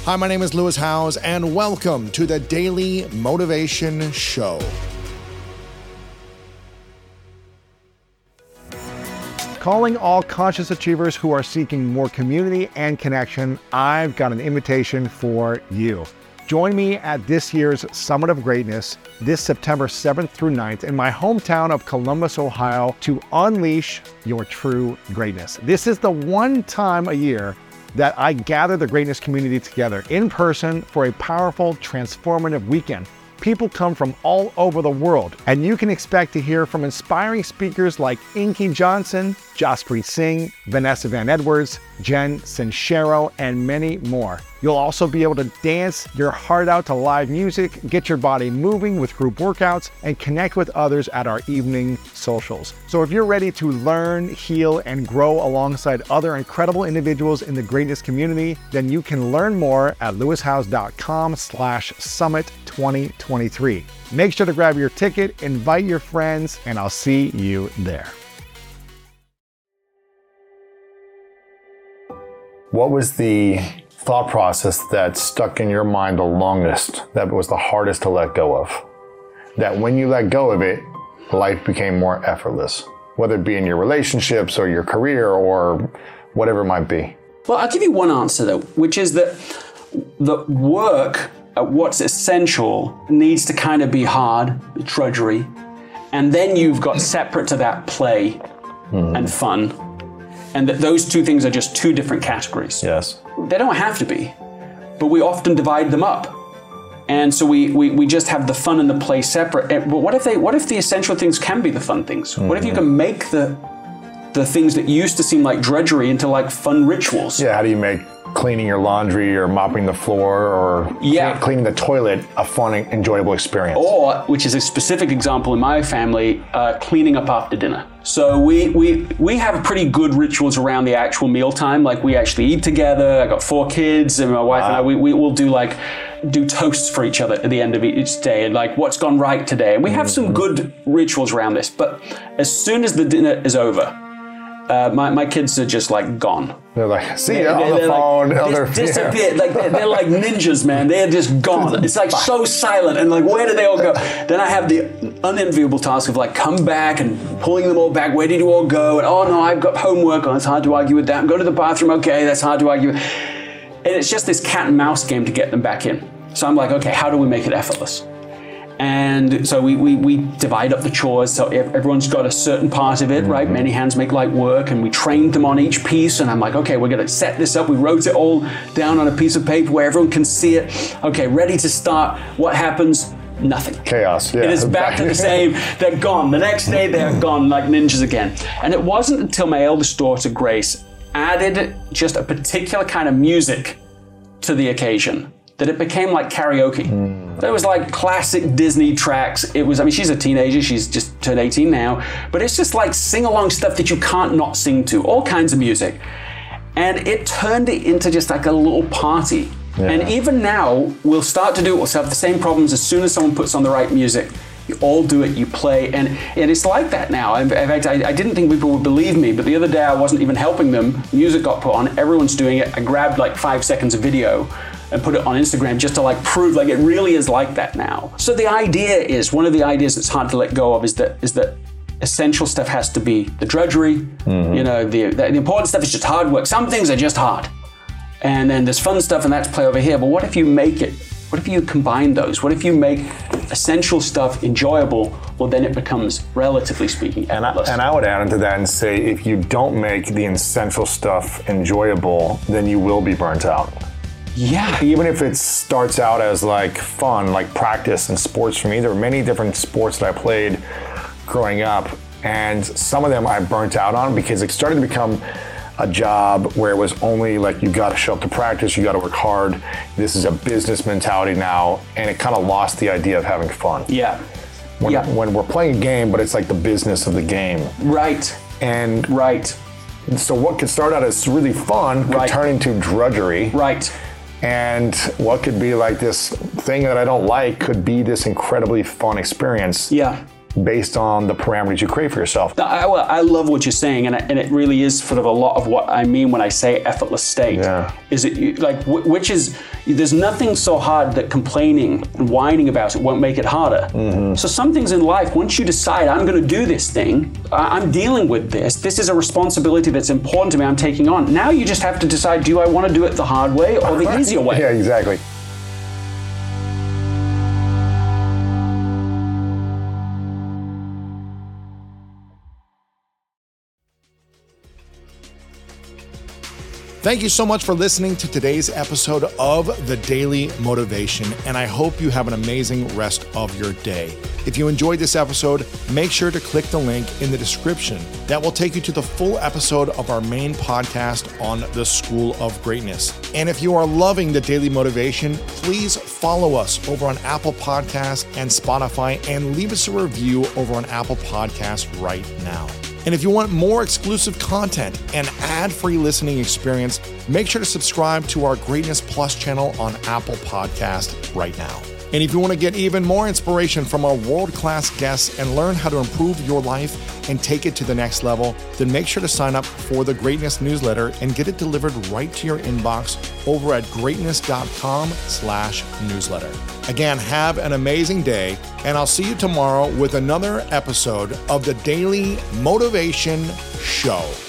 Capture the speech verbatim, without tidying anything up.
Hi, my name is Lewis Howes, and welcome to the Daily Motivation Show. Calling all conscious achievers who are seeking more community and connection, I've got an invitation for you. Join me at this year's Summit of Greatness this September seventh through ninth in my hometown of Columbus, Ohio, to unleash your true greatness. This is the one time a year that I gather the greatness community together in person for a powerful, transformative weekend. People come from all over the world, and you can expect to hear from inspiring speakers like Inky Johnson, Jaspreet Singh, Vanessa Van Edwards, Jen Sincero, and many more. You'll also be able to dance your heart out to live music, get your body moving with group workouts, and connect with others at our evening socials. So if you're ready to learn, heal, and grow alongside other incredible individuals in the greatness community, then you can learn more at lewishowes.com slash summit 2023. Make sure to grab your ticket, invite your friends, and I'll see you there. What was the thought process that stuck in your mind the longest, that was the hardest to let go of? That when you let go of it, life became more effortless, whether it be in your relationships or your career or whatever it might be. Well, I'll give you one answer though, which is that the work at what's essential needs to kind of be hard, drudgery, and then you've got separate to that play mm-hmm. and fun. And that those two things are just two different categories. Yes. They don't have to be, but we often divide them up. And so we, we, we just have the fun and the play separate. But what if they what if the essential things can be the fun things? Mm-hmm. What if you can make the the things that used to seem like drudgery into like fun rituals? Yeah, how do you make cleaning your laundry or mopping the floor or yeah. cleaning the toilet a fun, enjoyable experience? Or, which is a specific example in my family, uh, cleaning up after dinner. So we, we we have pretty good rituals around the actual mealtime. Like we actually eat together. I got four kids, and my wife wow. and I, we, we will do like, do toasts for each other at the end of each day, and like what's gone right today. And we have some good rituals around this. But as soon as the dinner is over, Uh, my, my kids are just like gone. They're like, see you on the phone. Like, other, dis- disappeared. Like they're, they're like ninjas, man. They're just gone. It's like so silent, and like where did they all go? Then I have the unenviable task of like come back and pulling them all back. Where did you all go? And oh no, I've got homework. Oh, it's hard to argue with that. Go to the bathroom. Okay, that's hard to argue with. And it's just this cat and mouse game to get them back in. So I'm like, okay, how do we make it effortless? And so we, we, we divide up the chores, so everyone's got a certain part of it, mm-hmm. right? Many hands make light work, and we trained them on each piece, and I'm like, okay, we're gonna set this up. We wrote it all down on a piece of paper where everyone can see it. Okay, ready to start. What happens? Nothing. Chaos, yeah. It is back to the same. They're gone. The next day, they're gone like ninjas again. And it wasn't until my eldest daughter, Grace, added just a particular kind of music to the occasion that it became like karaoke. Mm. There was like classic Disney tracks. It was, I mean, she's a teenager, she's just turned eighteen now, but it's just like sing-along stuff that you can't not sing to, all kinds of music. And it turned it into just like a little party. Yeah. And even now, we'll start to do it, we'll have the same problems as soon as someone puts on the right music. You all do it, you play, and, and it's like that now. In fact, I, I didn't think people would believe me, but the other day I wasn't even helping them. Music got put on, everyone's doing it. I grabbed like five seconds of video and put it on Instagram just to like prove like it really is like that now. So the idea is, one of the ideas that's hard to let go of is that is that essential stuff has to be the drudgery, mm-hmm. you know, the, the the important stuff is just hard work. Some things are just hard. And then there's fun stuff and that's play over here. But what if you make it, what if you combine those? What if you make essential stuff enjoyable? Well, then it becomes, relatively speaking, effortless. And I, and I would add into that and say, if you don't make the essential stuff enjoyable, then you will be burnt out. Yeah. Even if it starts out as like fun, like practice and sports for me, there were many different sports that I played growing up, and some of them I burnt out on because it started to become a job where it was only like, you got to show up to practice, you got to work hard. This is a business mentality now, and it kind of lost the idea of having fun. Yeah. When, yeah. when we're playing a game, but it's like the business of the game. Right. And right. So what could start out as really fun could right. turn into drudgery. Right. And what could be like this thing that I don't like could be this incredibly fun experience. Yeah. based on the parameters you create for yourself. I, well, I love what you're saying, and, and it really is sort of a lot of what I mean when I say effortless state. Yeah. Is it like, which is, there's nothing so hard that complaining and whining about it won't make it harder. Mm-hmm. So some things in life, once you decide, I'm going to do this thing, I'm dealing with this, this is a responsibility that's important to me, I'm taking on. Now you just have to decide, do I want to do it the hard way or the easier way? Yeah, exactly. Thank you so much for listening to today's episode of The Daily Motivation, and I hope you have an amazing rest of your day. If you enjoyed this episode, make sure to click the link in the description. That will take you to the full episode of our main podcast on the School of Greatness. And if you are loving The Daily Motivation, please follow us over on Apple Podcasts and Spotify, and leave us a review over on Apple Podcasts right now. And if you want more exclusive content and ad-free listening experience, make sure to subscribe to our Greatness Plus channel on Apple Podcast right now. And if you want to get even more inspiration from our world-class guests and learn how to improve your life and take it to the next level, then make sure to sign up for the Greatness newsletter and get it delivered right to your inbox over at greatness.com slash newsletter. Again, have an amazing day, and I'll see you tomorrow with another episode of the Daily Motivation Show.